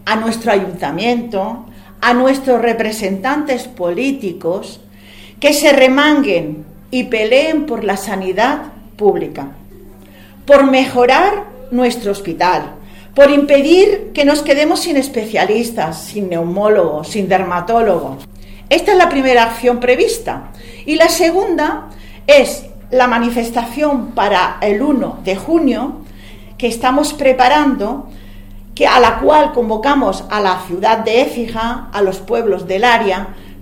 a nuestro ayuntamiento, a nuestros representantes políticos, que se remanguen y peleen por la sanidad pública, por mejorar nuestro hospital, por impedir que nos quedemos sin especialistas, sin neumólogos, sin dermatólogos. Esta es la primera acción prevista. Y la segunda es la manifestación para el 1 de junio que estamos preparando, a la cual convocamos a la ciudad de Écija, a los pueblos del área,